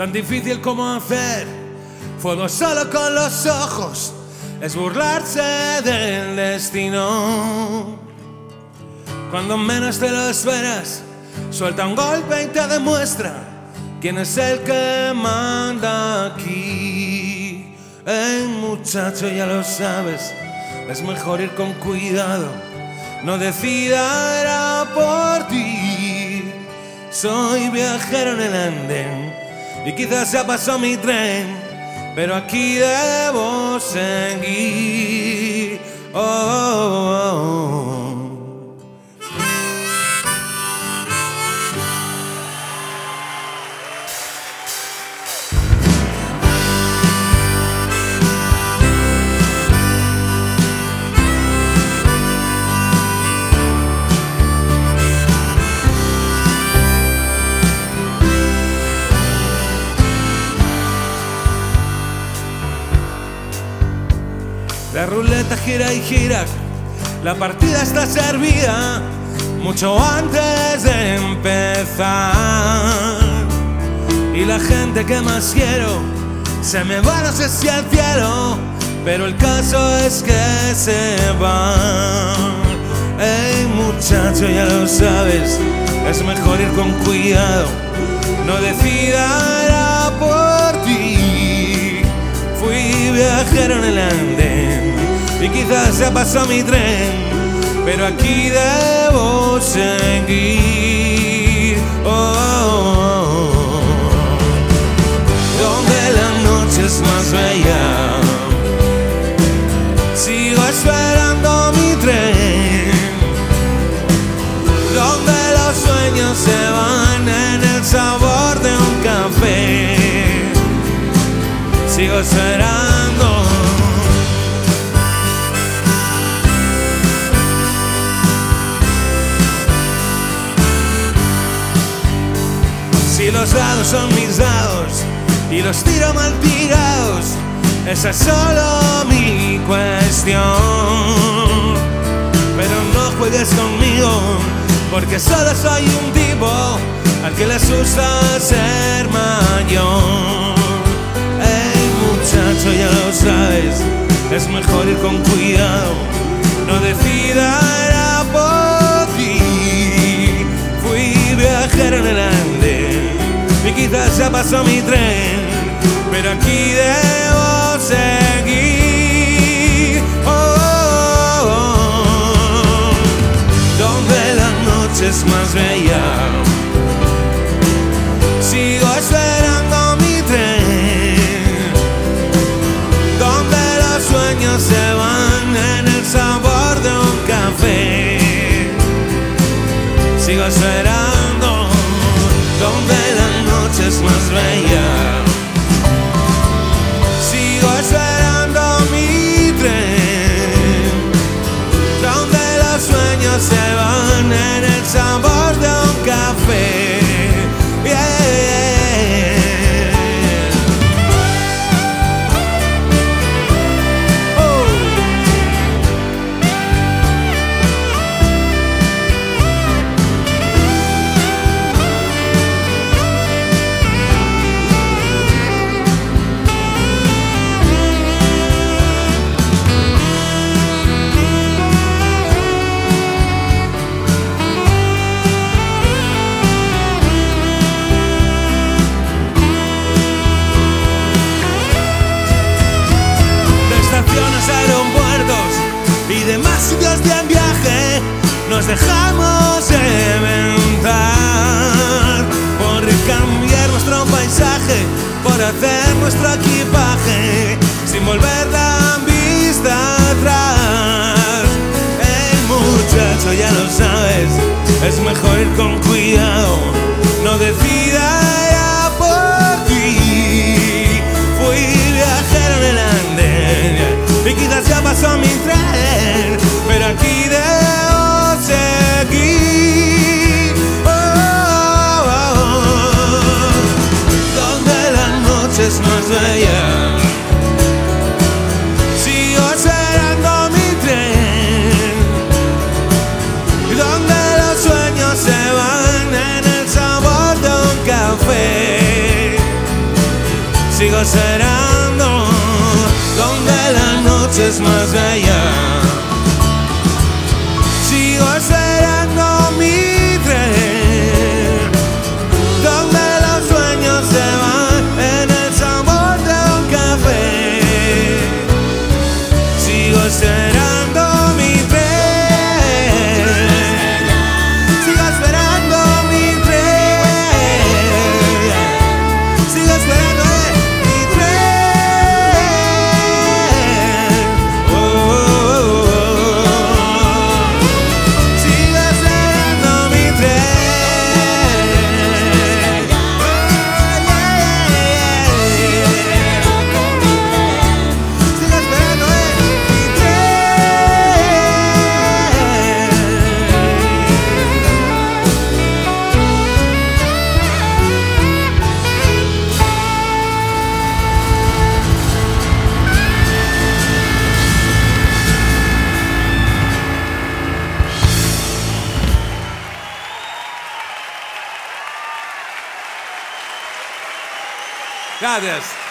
tan difícil como hacer fuego solo con los ojos, es burlarse del destino. Cuando menos te lo esperas, suelta un golpe y te demuestra quién es el que manda aquí. Muchacho, ya lo sabes, es mejor ir con cuidado, no decida era por ti. Soy viajero en el andén y quizás ya pasó mi tren, pero aquí debo seguir. Oh, oh, oh. La ruleta gira y gira, la partida está servida mucho antes de empezar. Y la gente que más quiero se me va, no sé si al cielo, pero el caso es que se va. Muchacho, ya lo sabes, es mejor ir con cuidado, no decida era por ti. Fui viajero en el andén y quizás se pasó mi tren, pero aquí debo seguir. Oh, oh, oh. Donde la noche es más bella, sigo esperando mi tren. Donde los sueños se van en el sabor de un café, sigo esperando. Si los dados son mis dados y los tiro mal tirados, esa es solo mi cuestión. Pero no juegues conmigo, porque solo soy un tipo al que le asusta ser mayor. Muchacho, ya lo sabes, es mejor ir con cuidado, no decida era por ti. Fui viajero en el andén y quizás ya pasó mi tren, pero aquí debo seguir. Oh, oh, oh. Donde la noche es más bella, sigo esperando mi tren. Donde los sueños se van en el sabor de un café, sigo esperando. Donde la noche es más bella, sigo esperando mi tren. Donde los sueños se van en el sabor de un café. Aeropuertos y demás sitios de viaje, nos dejamos inventar por cambiar nuestro paisaje, por hacer nuestro equipaje sin volver la vista atrás. Muchacho, ya lo sabes, es mejor ir con cuidado, no decida ya por ti. Fui viajero en el andén y quizás ya pasó mi tren, pero aquí debo seguir. Oh, oh, oh. Donde la noche es más bella, sigo esperando mi tren. Donde los sueños se van en el sabor de un café, esperando donde la noche es más bella. Sigo esperando mi tren, donde los sueños se van en el sabor de un café. Sigo esperando mi tren, sigo esperando mi tren, sigo esperando mi tren. Oh, oh, oh, oh. Sigo esperando mi tren. Oh, yeah, sigo esperando mi tren. Gracias.